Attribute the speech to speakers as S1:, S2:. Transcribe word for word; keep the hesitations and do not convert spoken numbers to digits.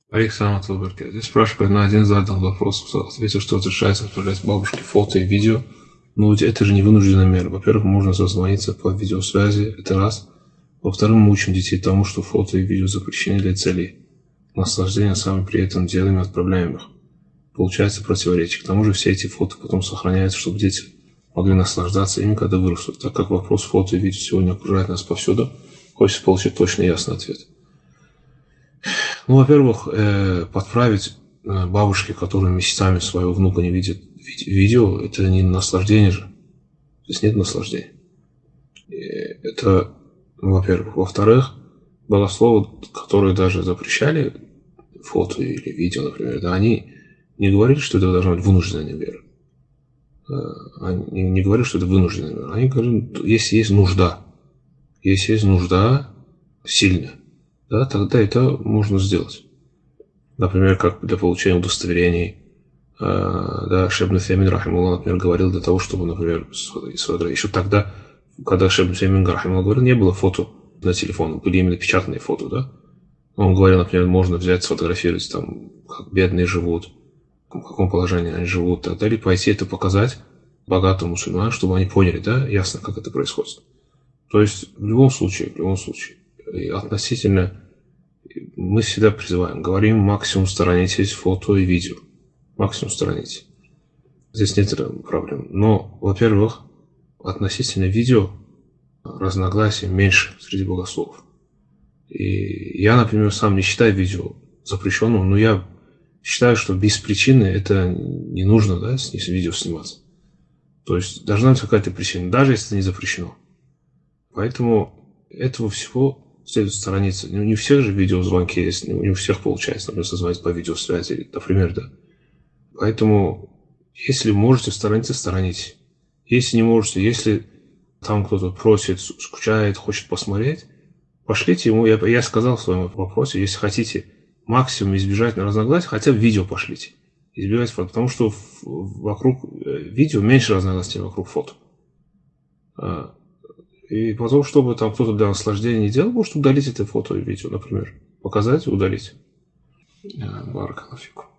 S1: Александр Толберке. Здесь спрашивает, на один задан вопрос, ответил, что разрешается отправлять бабушке фото и видео. Но ведь это же не вынужденная мера. Во-первых, можно созвониться по видеосвязи, это раз. Во-вторых, мы учим детей тому, что фото и видео запрещены для целей наслаждения, сами при этом делаем и отправляем их. Получается противоречие. К тому же все эти фото потом сохраняются, чтобы дети могли наслаждаться ими, когда вырастут. Так как вопрос фото и видео сегодня окружает нас повсюду, хочется получить точный и ясный ответ. Ну, во-первых, э, подправить э, бабушке, которая месяцами своего внука не видит видео, это не наслаждение же. Здесь нет наслаждения. И это, во-первых. Во-вторых, богословы, которые даже запрещали фото или видео, например, да, они не говорили, что это должна быть вынужденная мера. Они не говорили, что это вынужденная мера. Они говорят, если есть нужда, если есть нужда сильная, да, тогда это можно сделать. Например, как для получения удостоверений. Да, Шейх ибн Утаймин, рахимахуллах, например, говорил для того, чтобы, например, еще тогда, когда Шейх ибн Утаймин, рахимахуллах, говорил, не было фото на телефоне, были именно печатные фото, да. Он говорил, например, можно взять, сфотографировать, там, как бедные живут, в каком положении они живут, и так далее, пойти это показать богатым мусульманам, чтобы они поняли, да, ясно, как это происходит. То есть, в любом случае, в любом случае, и относительно, мы всегда призываем, говорим, максимум сторонитесь фото и видео. Максимум сторонитесь. Здесь нет проблем. Но, во-первых, относительно видео разногласий меньше среди богословов. И я, например, сам не считаю видео запрещенным, но я считаю, что без причины это не нужно, да, с видео сниматься. То есть должна быть какая-то причина, даже если это не запрещено. Поэтому этого всего следует сторониться. Не у всех же видеозвонки есть, не у всех получается, например, созвонить по видеосвязи, например, да. Поэтому, если можете сторониться, сторонитесь. Если не можете, если там кто-то просит, скучает, хочет посмотреть, пошлите ему, я, я сказал в своем вопросе, если хотите максимум избежать на разногласий, хотя бы видео пошлите. Избегать фото, потому что вокруг видео меньше разногласий, чем вокруг фото. И потом, чтобы там кто-то для наслаждения не делал, может удалить это фото и видео, например. Показать и удалить. Баракаллаху фикум.